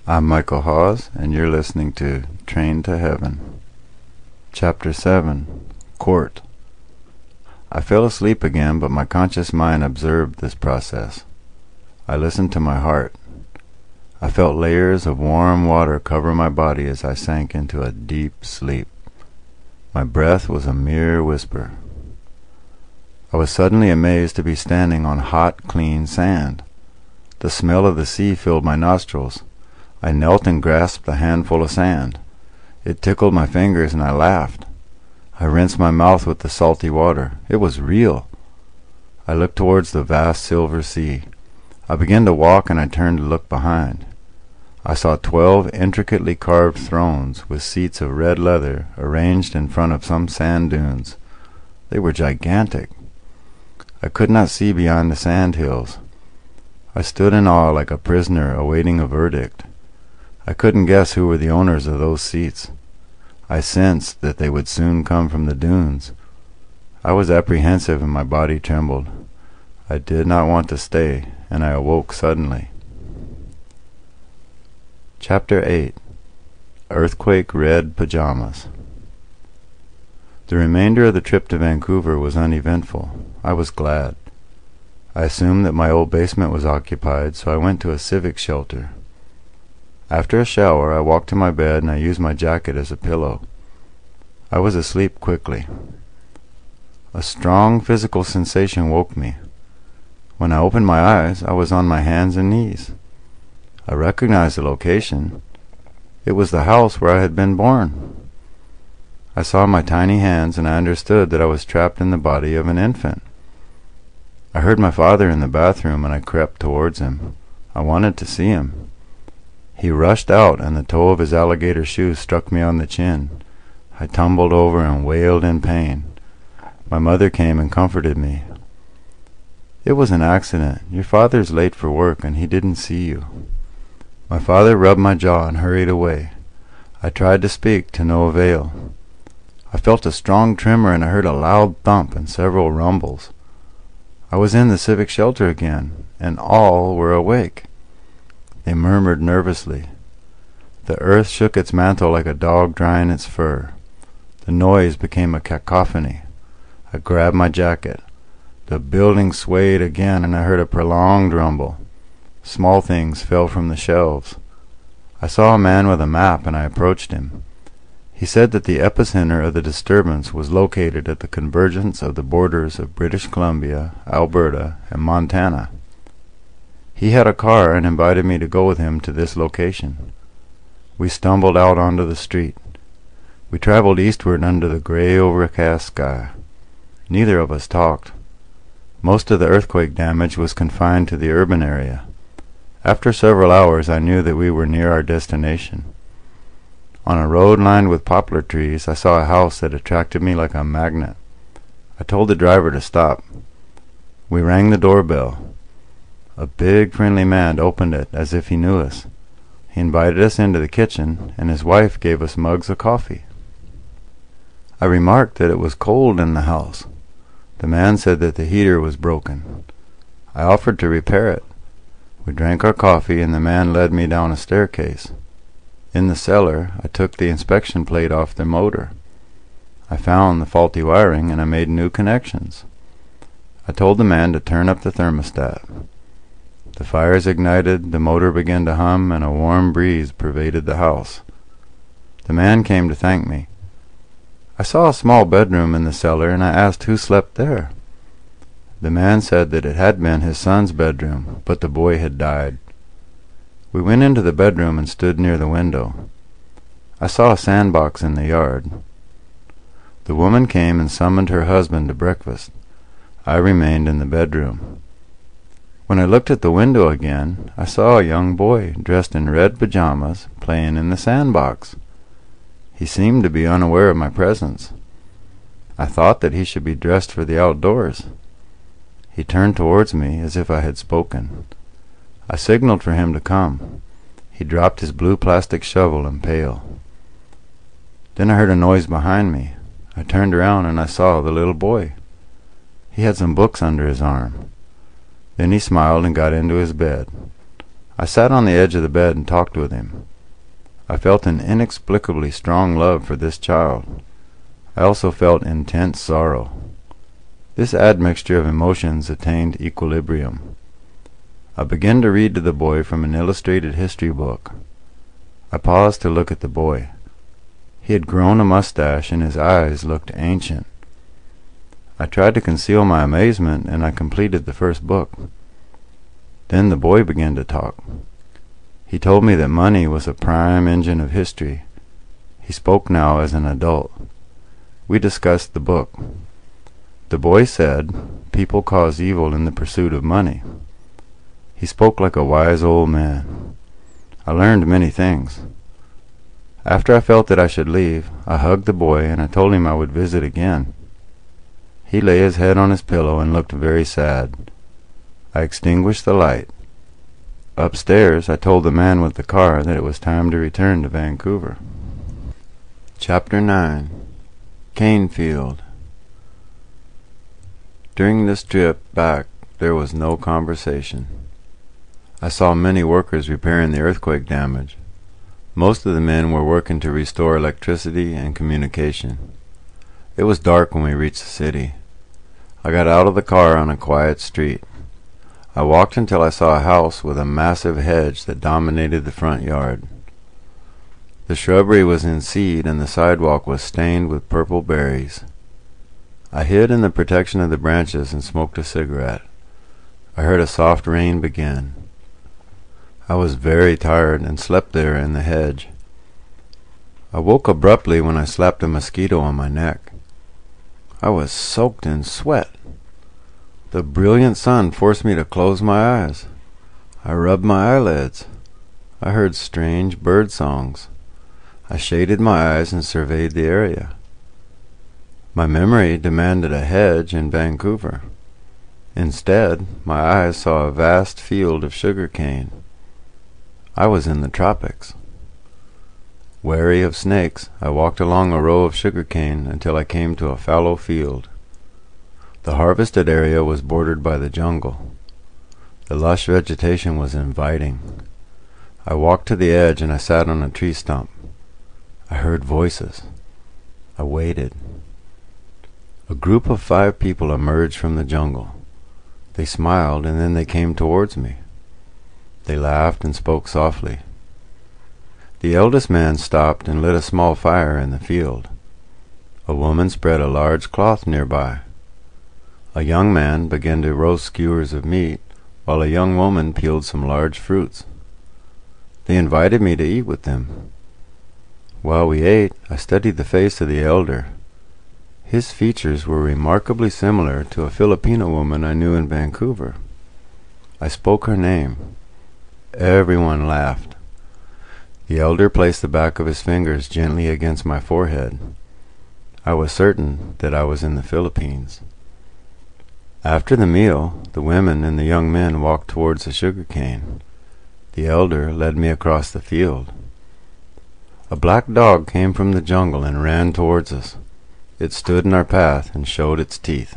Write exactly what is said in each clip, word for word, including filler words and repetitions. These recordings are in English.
I'm Michael Hawes, and you're listening to Train to Heaven. Chapter seven. Court. I fell asleep again, but my conscious mind observed this process. I listened to my heart. I felt layers of warm water cover my body as I sank into a deep sleep. My breath was a mere whisper. I was suddenly amazed to be standing on hot, clean sand. The smell of the sea filled my nostrils. I knelt and grasped a handful of sand. It tickled my fingers, and I laughed. I rinsed my mouth with the salty water. It was real. I looked towards the vast silver sea. I began to walk, and I turned to look behind. I saw twelve intricately carved thrones with seats of red leather arranged in front of some sand dunes. They were gigantic. I could not see beyond the sand hills. I stood in awe like a prisoner awaiting a verdict. I couldn't guess who were the owners of those seats. I sensed that they would soon come from the dunes. I was apprehensive and my body trembled. I did not want to stay, and I awoke suddenly. Chapter eight. Earthquake Red Pajamas. The remainder of the trip to Vancouver was uneventful. I was glad. I assumed that my old basement was occupied, so I went to a civic shelter. After a shower, I walked to my bed and I used my jacket as a pillow. I was asleep quickly. A strong physical sensation woke me. When I opened my eyes, I was on my hands and knees. I recognized the location. It was the house where I had been born. I saw my tiny hands, and I understood that I was trapped in the body of an infant. I heard my father in the bathroom, and I crept towards him. I wanted to see him. He rushed out, and the toe of his alligator shoe struck me on the chin. I tumbled over and wailed in pain. My mother came and comforted me. "It was an accident. Your father's late for work, and he didn't see you." My father rubbed my jaw and hurried away. I tried to speak, to no avail. I felt a strong tremor, and I heard a loud thump and several rumbles. I was in the civic shelter again, and all were awake. They murmured nervously. The earth shook its mantle like a dog drying its fur. The noise became a cacophony. I grabbed my jacket. The building swayed again, and I heard a prolonged rumble. Small things fell from the shelves. I saw a man with a map, and I approached him. He said that the epicenter of the disturbance was located at the convergence of the borders of British Columbia, Alberta, and Montana. He had a car and invited me to go with him to this location. We stumbled out onto the street. We traveled eastward under the gray overcast sky. Neither of us talked. Most of the earthquake damage was confined to the urban area. After several hours, I knew that we were near our destination. On a road lined with poplar trees, I saw a house that attracted me like a magnet. I told the driver to stop. We rang the doorbell. A big, friendly man opened it as if he knew us. He invited us into the kitchen, and his wife gave us mugs of coffee. I remarked that it was cold in the house. The man said that the heater was broken. I offered to repair it. We drank our coffee, and the man led me down a staircase. In the cellar, I took the inspection plate off the motor. I found the faulty wiring, and I made new connections. I told the man to turn up the thermostat. The fires ignited, the motor began to hum, and a warm breeze pervaded the house. The man came to thank me. I saw a small bedroom in the cellar, and I asked who slept there. The man said that it had been his son's bedroom, but the boy had died. We went into the bedroom and stood near the window. I saw a sandbox in the yard. The woman came and summoned her husband to breakfast. I remained in the bedroom. When I looked at the window again, I saw a young boy dressed in red pajamas playing in the sandbox. He seemed to be unaware of my presence. I thought that he should be dressed for the outdoors. He turned towards me as if I had spoken. I signaled for him to come. He dropped his blue plastic shovel and pail. Then I heard a noise behind me. I turned around and I saw the little boy. He had some books under his arm. Then he smiled and got into his bed. I sat on the edge of the bed and talked with him. I felt an inexplicably strong love for this child. I also felt intense sorrow. This admixture of emotions attained equilibrium. I began to read to the boy from an illustrated history book. I paused to look at the boy. He had grown a mustache and his eyes looked ancient. I tried to conceal my amazement, and I completed the first book. Then the boy began to talk. He told me that money was a prime engine of history. He spoke now as an adult. We discussed the book. The boy said, "People cause evil in the pursuit of money." He spoke like a wise old man. I learned many things. After I felt that I should leave, I hugged the boy and I told him I would visit again. He lay his head on his pillow and looked very sad. I extinguished the light. Upstairs, I told the man with the car that it was time to return to Vancouver. Chapter nine. Canefield. During this trip back, there was no conversation. I saw many workers repairing the earthquake damage. Most of the men were working to restore electricity and communication. It was dark when we reached the city. I got out of the car on a quiet street. I walked until I saw a house with a massive hedge that dominated the front yard. The shrubbery was in seed and the sidewalk was stained with purple berries. I hid in the protection of the branches and smoked a cigarette. I heard a soft rain begin. I was very tired and slept there in the hedge. I woke abruptly when I slapped a mosquito on my neck. I was soaked in sweat. The brilliant sun forced me to close my eyes. I rubbed my eyelids. I heard strange bird songs. I shaded my eyes and surveyed the area. My memory demanded a hedge in Vancouver. Instead, my eyes saw a vast field of sugar cane. I was in the tropics. Wary of snakes, I walked along a row of sugar cane until I came to a fallow field. The harvested area was bordered by the jungle. The lush vegetation was inviting. I walked to the edge and I sat on a tree stump. I heard voices. I waited. A group of five people emerged from the jungle. They smiled and then they came towards me. They laughed and spoke softly. The eldest man stopped and lit a small fire in the field. A woman spread a large cloth nearby. A young man began to roast skewers of meat, while a young woman peeled some large fruits. They invited me to eat with them. While we ate, I studied the face of the elder. His features were remarkably similar to a Filipino woman I knew in Vancouver. I spoke her name. Everyone laughed. The elder placed the back of his fingers gently against my forehead. I was certain that I was in the Philippines. After the meal, the women and the young men walked towards the sugar cane. The elder led me across the field. A black dog came from the jungle and ran towards us. It stood in our path and showed its teeth.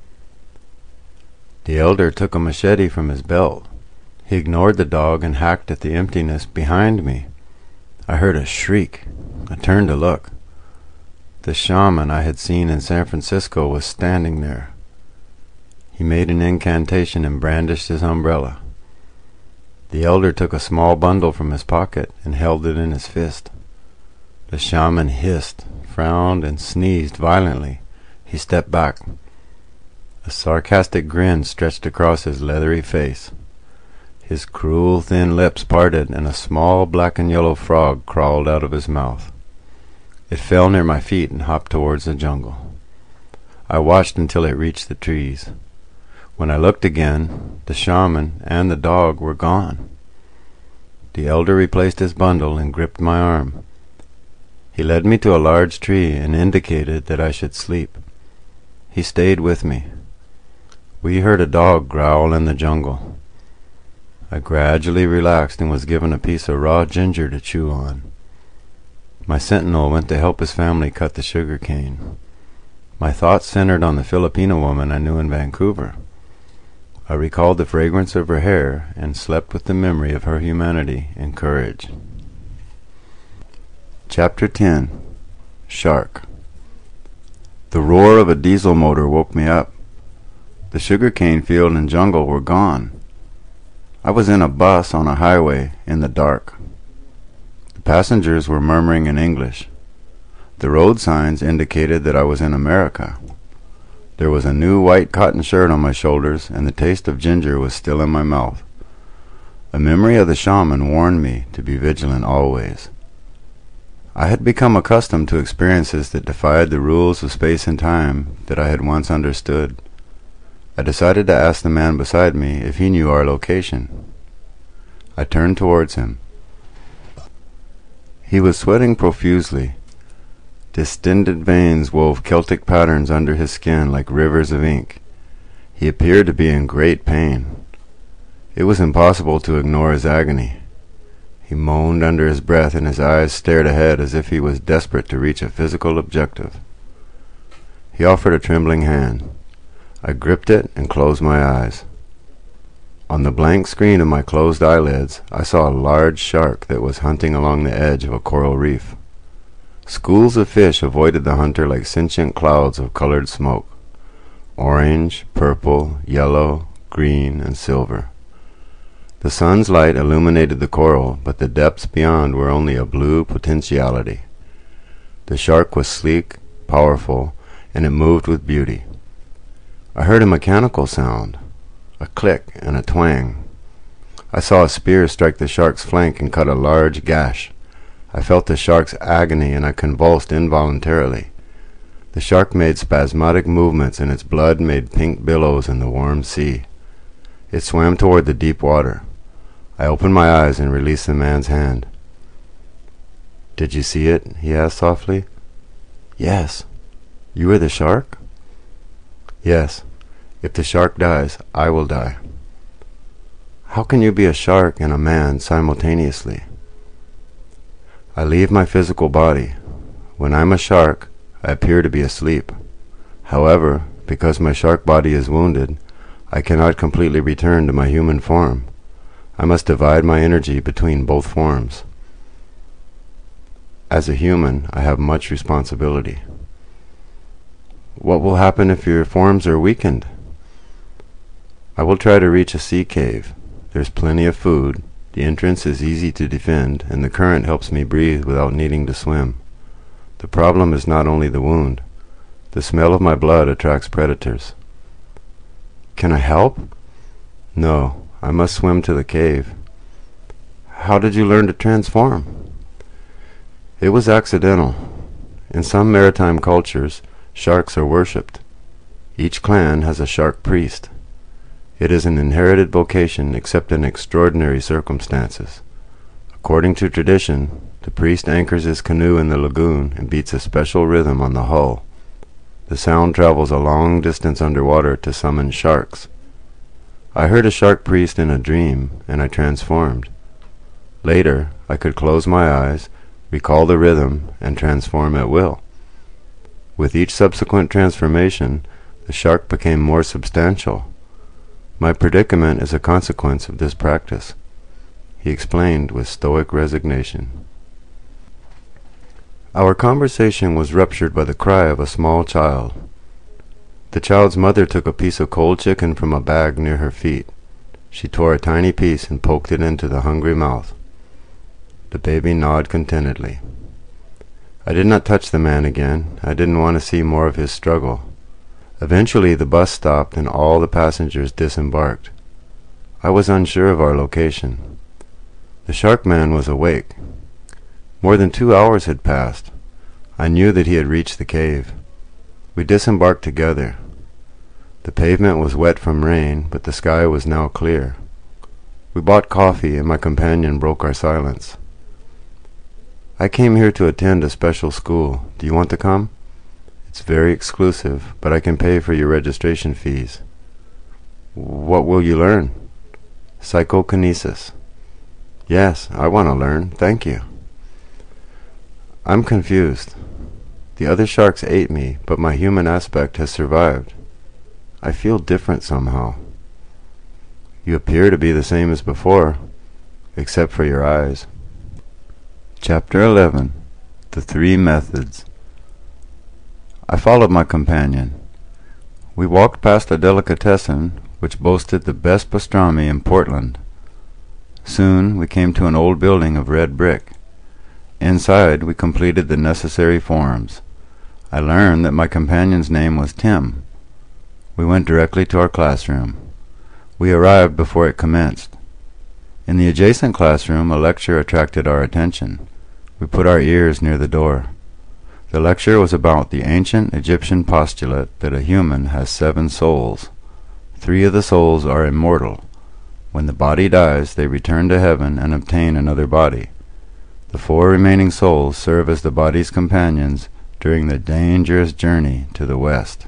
The elder took a machete from his belt. He ignored the dog and hacked at the emptiness behind me. I heard a shriek. I turned to look. The shaman I had seen in San Francisco was standing there. He made an incantation and brandished his umbrella. The elder took a small bundle from his pocket and held it in his fist. The shaman hissed, frowned, and sneezed violently. He stepped back. A sarcastic grin stretched across his leathery face. His cruel thin lips parted and a small black and yellow frog crawled out of his mouth. It fell near my feet and hopped towards the jungle. I watched until it reached the trees. When I looked again, the shaman and the dog were gone. The elder replaced his bundle and gripped my arm. He led me to a large tree and indicated that I should sleep. He stayed with me. We heard a dog growl in the jungle. I gradually relaxed and was given a piece of raw ginger to chew on. My sentinel went to help his family cut the sugar cane. My thoughts centered on the Filipino woman I knew in Vancouver. I recalled the fragrance of her hair and slept with the memory of her humanity and courage. Chapter ten. Shark. The roar of a diesel motor woke me up. The sugarcane field and jungle were gone. I was in a bus on a highway in the dark. The passengers were murmuring in English. The road signs indicated that I was in America. There was a new white cotton shirt on my shoulders, and the taste of ginger was still in my mouth. A memory of the shaman warned me to be vigilant always. I had become accustomed to experiences that defied the rules of space and time that I had once understood. I decided to ask the man beside me if he knew our location. I turned towards him. He was sweating profusely. Distended veins wove Celtic patterns under his skin like rivers of ink. He appeared to be in great pain. It was impossible to ignore his agony. He moaned under his breath, and his eyes stared ahead as if he was desperate to reach a physical objective. He offered a trembling hand. I gripped it and closed my eyes. On the blank screen of my closed eyelids, I saw a large shark that was hunting along the edge of a coral reef. Schools of fish avoided the hunter like sentient clouds of colored smoke. Orange, purple, yellow, green, and silver. The sun's light illuminated the coral, but the depths beyond were only a blue potentiality. The shark was sleek, powerful, and it moved with beauty. I heard a mechanical sound, a click and a twang. I saw a spear strike the shark's flank and cut a large gash. I felt the shark's agony, and I convulsed involuntarily. The shark made spasmodic movements, and its blood made pink billows in the warm sea. It swam toward the deep water. I opened my eyes and released the man's hand. "Did you see it?" he asked softly. "Yes." "You were the shark?" "Yes. If the shark dies, I will die." "How can you be a shark and a man simultaneously?" "I leave my physical body. When I'm a shark, I appear to be asleep. However, because my shark body is wounded, I cannot completely return to my human form. I must divide my energy between both forms. As a human, I have much responsibility." "What will happen if your forms are weakened?" "I will try to reach a sea cave. There's plenty of food, the entrance is easy to defend, and the current helps me breathe without needing to swim. The problem is not only the wound. The smell of my blood attracts predators." "Can I help?" "No, I must swim to the cave." "How did you learn to transform?" "It was accidental. In some maritime cultures, sharks are worshipped. Each clan has a shark priest. It is an inherited vocation except in extraordinary circumstances. According to tradition, the priest anchors his canoe in the lagoon and beats a special rhythm on the hull. The sound travels a long distance underwater to summon sharks. I heard a shark priest in a dream, and I transformed. Later, I could close my eyes, recall the rhythm, and transform at will. With each subsequent transformation, the shark became more substantial. My predicament is a consequence of this practice," he explained with stoic resignation. Our conversation was ruptured by the cry of a small child. The child's mother took a piece of cold chicken from a bag near her feet. She tore a tiny piece and poked it into the hungry mouth. The baby gnawed contentedly. I did not touch the man again. I didn't want to see more of his struggle. Eventually the bus stopped and all the passengers disembarked. I was unsure of our location. The shark man was awake. More than two hours had passed. I knew that he had reached the cave. We disembarked together. The pavement was wet from rain, but the sky was now clear. We bought coffee, and my companion broke our silence. "I came here to attend a special school. Do you want to come? It's very exclusive, but I can pay for your registration fees." "What will you learn?" "Psychokinesis." "Yes, I want to learn. Thank you." "I'm confused. The other sharks ate me, but my human aspect has survived. I feel different somehow." "You appear to be the same as before, except for your eyes." Chapter eleven. The Three Methods. I followed my companion. We walked past a delicatessen which boasted the best pastrami in Portland. Soon we came to an old building of red brick. Inside we completed the necessary forms. I learned that my companion's name was Tim. We went directly to our classroom. We arrived before it commenced. In the adjacent classroom a lecture attracted our attention. We put our ears near the door. The lecture was about the ancient Egyptian postulate that a human has seven souls. Three of the souls are immortal. When the body dies, they return to heaven and obtain another body. The four remaining souls serve as the body's companions during the dangerous journey to the west.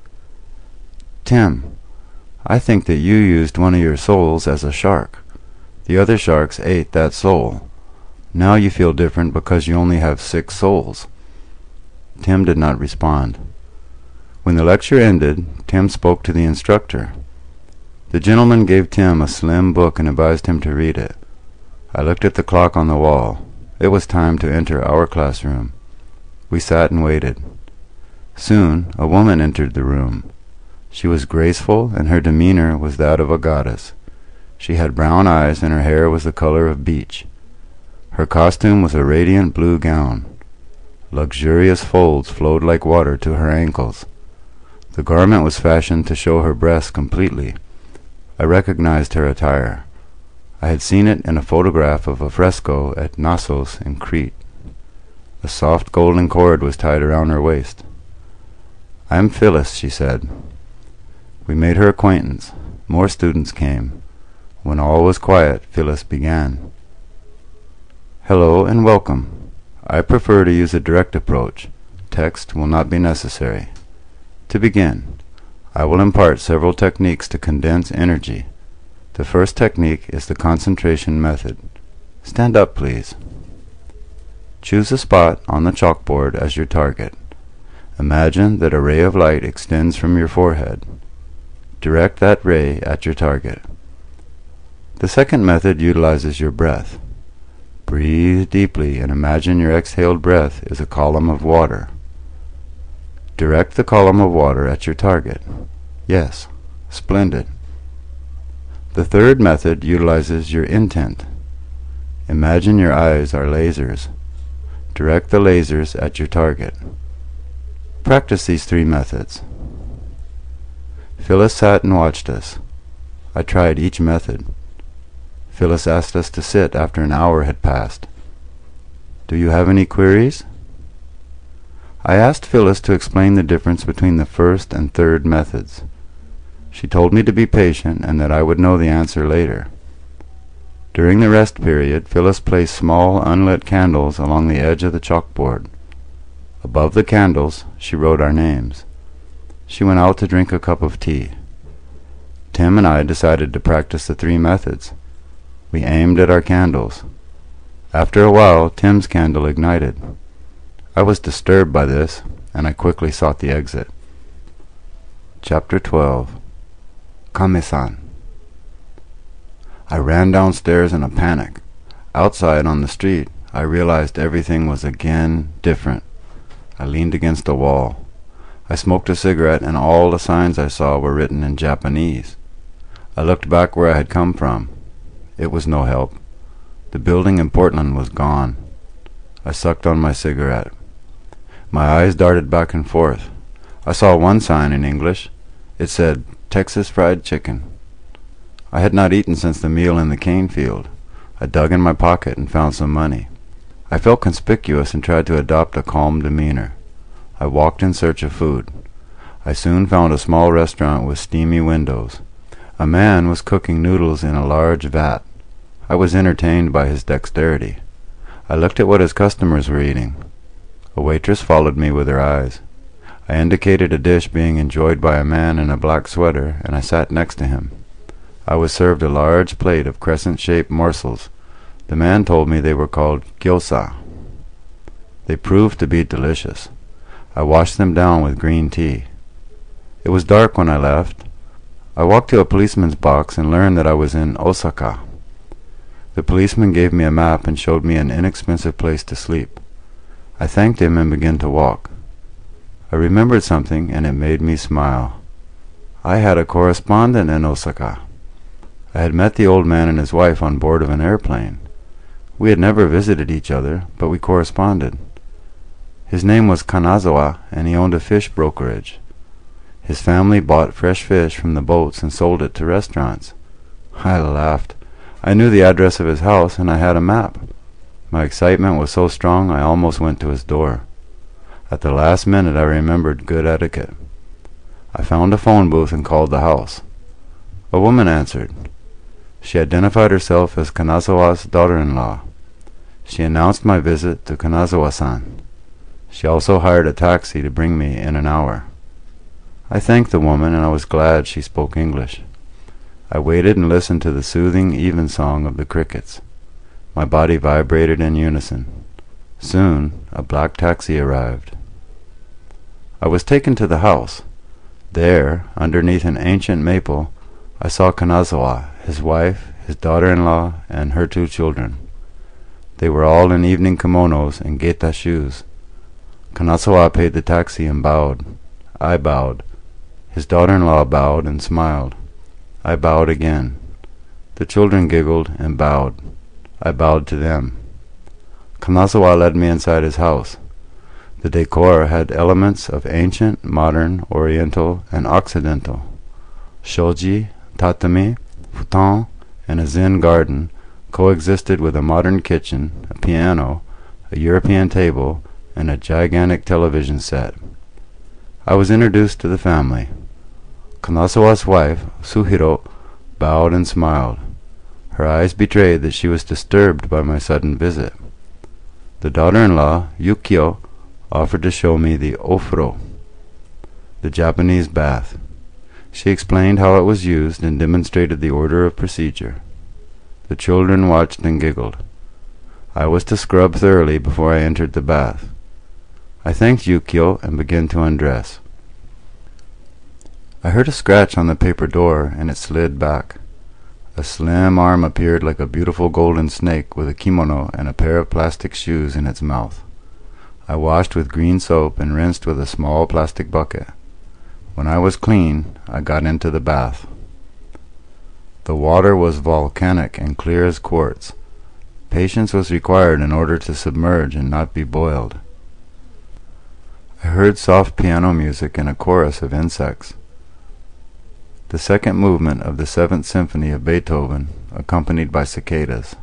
Tim, I think that you used one of your souls as a shark. The other sharks ate that soul. Now you feel different because you only have six souls. Tim did not respond. When the lecture ended, Tim spoke to the instructor. The gentleman gave Tim a slim book and advised him to read it. I looked at the clock on the wall. It was time to enter our classroom. We sat and waited. Soon a woman entered the room. She was graceful, and her demeanor was that of a goddess. She had brown eyes, and her hair was the color of beech. Her costume was a radiant blue gown. Luxurious folds flowed like water to her ankles. The garment was fashioned to show her breasts completely. I recognized her attire. I had seen it in a photograph of a fresco at Knossos in Crete. A soft golden cord was tied around her waist. "I am Phyllis," she said. We made her acquaintance. More students came. When all was quiet, Phyllis began. "Hello and welcome. I prefer to use a direct approach. Text will not be necessary. To begin, I will impart several techniques to condense energy. The first technique is the concentration method. Stand up, please. Choose a spot on the chalkboard as your target. Imagine that a ray of light extends from your forehead. Direct that ray at your target. The second method utilizes your breath. Breathe deeply and imagine your exhaled breath is a column of water. Direct the column of water at your target. Yes, splendid. The third method utilizes your intent. Imagine your eyes are lasers. Direct the lasers at your target. Practice these three methods. Phyllis sat and watched us. I tried each method. Phyllis asked us to sit after an hour had passed. Do you have any queries? I asked Phyllis to explain the difference between the first and third methods. She told me to be patient and that I would know the answer later. During the rest period, Phyllis placed small unlit candles along the edge of the chalkboard. Above the candles, she wrote our names. She went out to drink a cup of tea. Tim and I decided to practice the three methods. We aimed at our candles. After a while, Tim's candle ignited. I was disturbed by this, and I quickly sought the exit. Chapter twelve. Kame-san. I ran downstairs in a panic. Outside on the street, I realized everything was again different. I leaned against a wall. I smoked a cigarette, and all the signs I saw were written in Japanese. I looked back where I had come from. It was no help. The building in Portland was gone. I sucked on my cigarette. My eyes darted back and forth. I saw one sign in English. It said, Texas Fried Chicken. I had not eaten since the meal in the cane field. I dug in my pocket and found some money. I felt conspicuous and tried to adopt a calm demeanor. I walked in search of food. I soon found a small restaurant with steamy windows. A man was cooking noodles in a large vat. I was entertained by his dexterity. I looked at what his customers were eating. A waitress followed me with her eyes. I indicated a dish being enjoyed by a man in a black sweater, and I sat next to him. I was served a large plate of crescent-shaped morsels. The man told me they were called gyoza. They proved to be delicious. I washed them down with green tea. It was dark when I left. I walked to a policeman's box and learned that I was in Osaka. The policeman gave me a map and showed me an inexpensive place to sleep. I thanked him and began to walk. I remembered something, and it made me smile. I had a correspondent in Osaka. I had met the old man and his wife on board of an airplane. We had never visited each other, but we corresponded. His name was Kanazawa, and he owned a fish brokerage. His family bought fresh fish from the boats and sold it to restaurants. I laughed. I knew the address of his house, and I had a map. My excitement was so strong I almost went to his door. At the last minute I remembered good etiquette. I found a phone booth and called the house. A woman answered. She identified herself as Kanazawa's daughter-in-law. She announced my visit to Kanazawa-san. She also hired a taxi to bring me in an hour. I thanked the woman, and I was glad she spoke English. I waited and listened to the soothing evensong of the crickets. My body vibrated in unison. Soon, a black taxi arrived. I was taken to the house. There, underneath an ancient maple, I saw Kanazawa, his wife, his daughter-in-law, and her two children. They were all in evening kimonos and geta shoes. Kanazawa paid the taxi and bowed. I bowed. His daughter-in-law bowed and smiled. I bowed again. The children giggled and bowed. I bowed to them. Kanazawa led me inside his house. The decor had elements of ancient, modern, oriental, and occidental. Shoji, tatami, futon, and a Zen garden coexisted with a modern kitchen, a piano, a European table, and a gigantic television set. I was introduced to the family. Kanazawa's wife, Suhiro, bowed and smiled. Her eyes betrayed that she was disturbed by my sudden visit. The daughter-in-law, Yukio, offered to show me the ofuro, the Japanese bath. She explained how it was used and demonstrated the order of procedure. The children watched and giggled. I was to scrub thoroughly before I entered the bath. I thanked Yukio and began to undress. I heard a scratch on the paper door, and it slid back. A slim arm appeared like a beautiful golden snake with a kimono and a pair of plastic shoes in its mouth. I washed with green soap and rinsed with a small plastic bucket. When I was clean, I got into the bath. The water was volcanic and clear as quartz. Patience was required in order to submerge and not be boiled. I heard soft piano music and a chorus of insects. The second movement of the Seventh Symphony of Beethoven, accompanied by cicadas.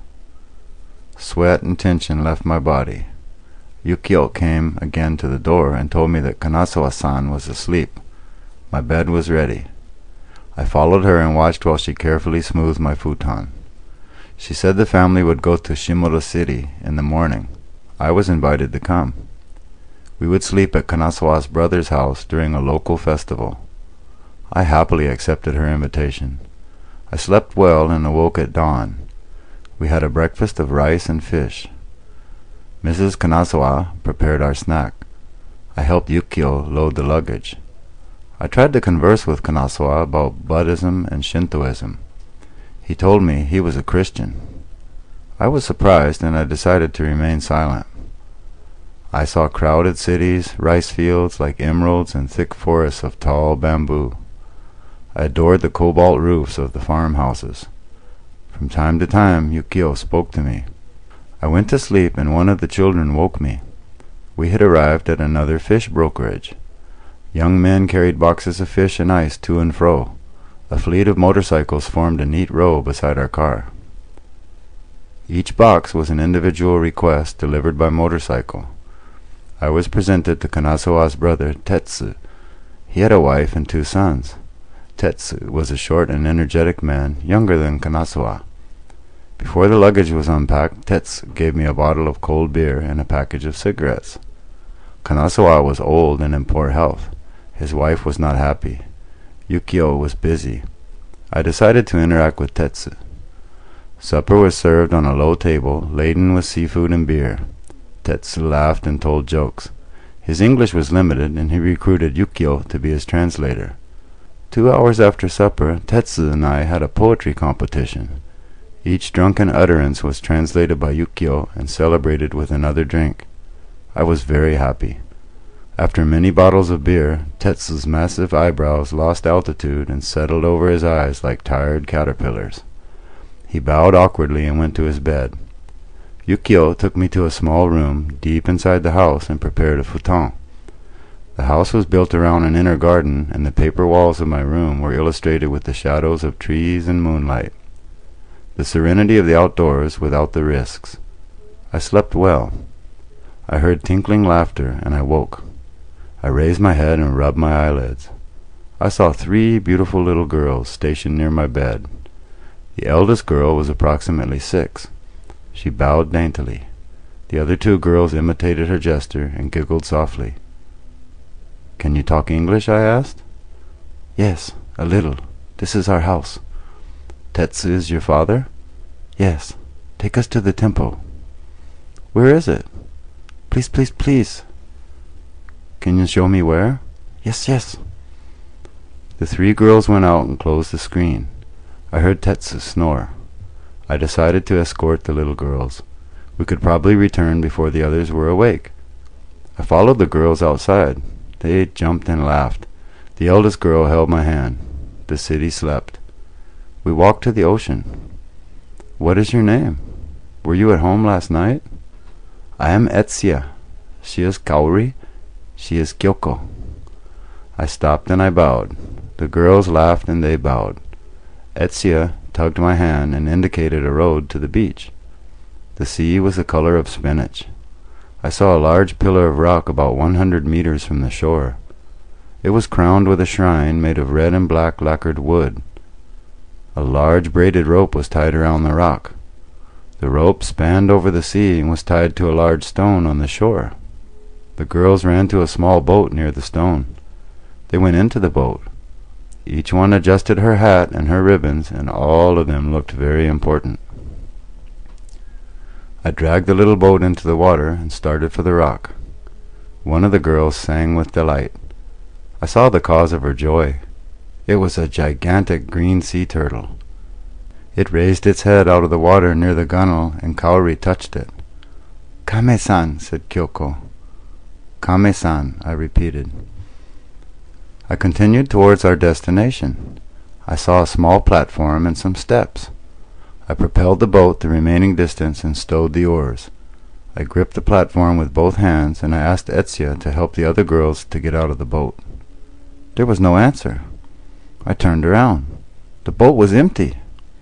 Sweat and tension left my body. Yukio came again to the door and told me that Kanazawa-san was asleep. My bed was ready. I followed her and watched while she carefully smoothed my futon. She said the family would go to Shimoda City in the morning. I was invited to come. We would sleep at Kanazawa's brother's house during a local festival. I happily accepted her invitation. I slept well and awoke at dawn. We had a breakfast of rice and fish. Missus Kanazawa prepared our snack. I helped Yukio load the luggage. I tried to converse with Kanazawa about Buddhism and Shintoism. He told me he was a Christian. I was surprised, and I decided to remain silent. I saw crowded cities, rice fields like emeralds, and thick forests of tall bamboo. I adored the cobalt roofs of the farmhouses. From time to time, Yukio spoke to me. I went to sleep, and one of the children woke me. We had arrived at another fish brokerage. Young men carried boxes of fish and ice to and fro. A fleet of motorcycles formed a neat row beside our car. Each box was an individual request delivered by motorcycle. I was presented to Kanazawa's brother, Tetsu. He had a wife and two sons. Tetsu was a short and energetic man, younger than Kanazawa. Before the luggage was unpacked, Tetsu gave me a bottle of cold beer and a package of cigarettes. Kanazawa was old and in poor health. His wife was not happy. Yukio was busy. I decided to interact with Tetsu. Supper was served on a low table, laden with seafood and beer. Tetsu laughed and told jokes. His English was limited, and he recruited Yukio to be his translator. Two hours after supper, Tetsu and I had a poetry competition. Each drunken utterance was translated by Yukio and celebrated with another drink. I was very happy. After many bottles of beer, Tetsu's massive eyebrows lost altitude and settled over his eyes like tired caterpillars. He bowed awkwardly and went to his bed. Yukio took me to a small room deep inside the house and prepared a futon. The house was built around an inner garden, and the paper walls of my room were illustrated with the shadows of trees and moonlight. The serenity of the outdoors without the risks. I slept well. I heard tinkling laughter, and I woke. I raised my head and rubbed my eyelids. I saw three beautiful little girls stationed near my bed. The eldest girl was approximately six. She bowed daintily. The other two girls imitated her gesture and giggled softly. "Can you talk English?" I asked. "Yes, a little. This is our house." "Tetsu is your father?" "Yes. Take us to the temple." "Where is it?" "Please, please, please." "Can you show me where?" "Yes, yes." The three girls went out and closed the screen. I heard Tetsu snore. I decided to escort the little girls. We could probably return before the others were awake. I followed the girls outside. They jumped and laughed. The eldest girl held my hand. The city slept. We walked to the ocean. "What is your name? Were you at home last night?" "I am Etsuya. She is Kaori. She is Kyoko." I stopped and I bowed. The girls laughed and they bowed. Etsuya tugged my hand and indicated a road to the beach. The sea was the color of spinach. I saw a large pillar of rock about one hundred meters from the shore. It was crowned with a shrine made of red and black lacquered wood. A large braided rope was tied around the rock. The rope spanned over the sea and was tied to a large stone on the shore. The girls ran to a small boat near the stone. They went into the boat. Each one adjusted her hat and her ribbons, and all of them looked very important. I dragged the little boat into the water and started for the rock. One of the girls sang with delight. I saw the cause of her joy. It was a gigantic green sea turtle. It raised its head out of the water near the gunwale, and Kaori touched it. "Kame-san," said Kyoko. "Kame-san," I repeated. I continued towards our destination. I saw a small platform and some steps. I propelled the boat the remaining distance and stowed the oars. I gripped the platform with both hands, and I asked Etsuya to help the other girls to get out of the boat. There was no answer. I turned around. The boat was empty.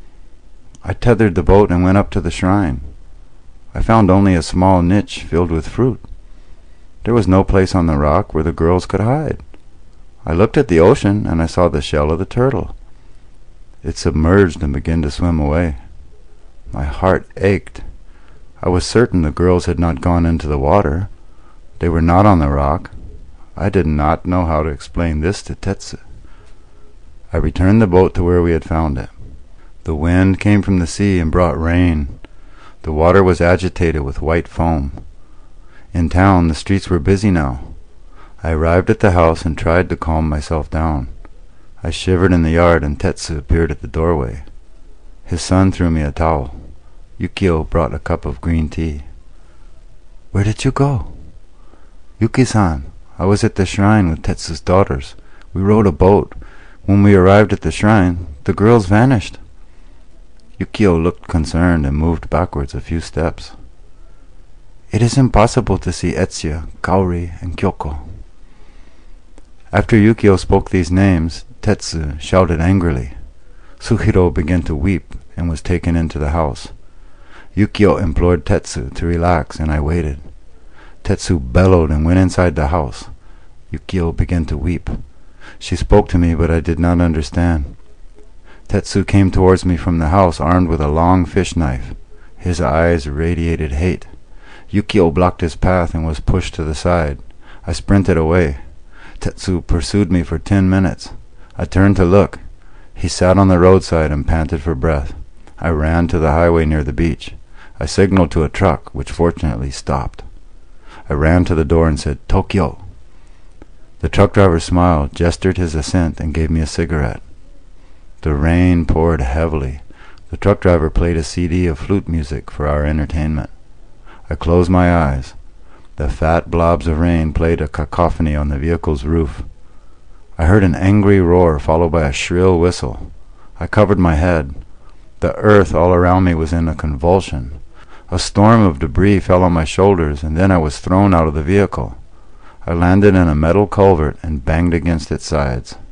I tethered the boat and went up to the shrine. I found only a small niche filled with fruit. There was no place on the rock where the girls could hide. I looked at the ocean, and I saw the shell of the turtle. It submerged and began to swim away. My heart ached. I was certain the girls had not gone into the water. They were not on the rock. I did not know how to explain this to Tetsu. I returned the boat to where we had found it. The wind came from the sea and brought rain. The water was agitated with white foam. In town, the streets were busy now. I arrived at the house and tried to calm myself down. I shivered in the yard, and Tetsu appeared at the doorway. His son threw me a towel. Yukio brought a cup of green tea. "Where did you go?" "Yuki-san, I was at the shrine with Tetsu's daughters. We rowed a boat. When we arrived at the shrine, the girls vanished." Yukio looked concerned and moved backwards a few steps. "It is impossible to see Etsuya, Kaori, and Kyoko." After Yukio spoke these names, Tetsu shouted angrily. Suhiro began to weep and was taken into the house. Yukio implored Tetsu to relax, and I waited. Tetsu bellowed and went inside the house. Yukio began to weep. She spoke to me, but I did not understand. Tetsu came towards me from the house, armed with a long fish knife. His eyes radiated hate. Yukio blocked his path and was pushed to the side. I sprinted away. Tetsu pursued me for ten minutes. I turned to look. He sat on the roadside and panted for breath. I ran to the highway near the beach. I signaled to a truck, which fortunately stopped. I ran to the door and said, "Tokyo." The truck driver smiled, gestured his assent, and gave me a cigarette. The rain poured heavily. The truck driver played a C D of flute music for our entertainment. I closed my eyes. The fat blobs of rain played a cacophony on the vehicle's roof. I heard an angry roar followed by a shrill whistle. I covered my head. The earth all around me was in a convulsion. A storm of debris fell on my shoulders, and then I was thrown out of the vehicle. I landed in a metal culvert and banged against its sides.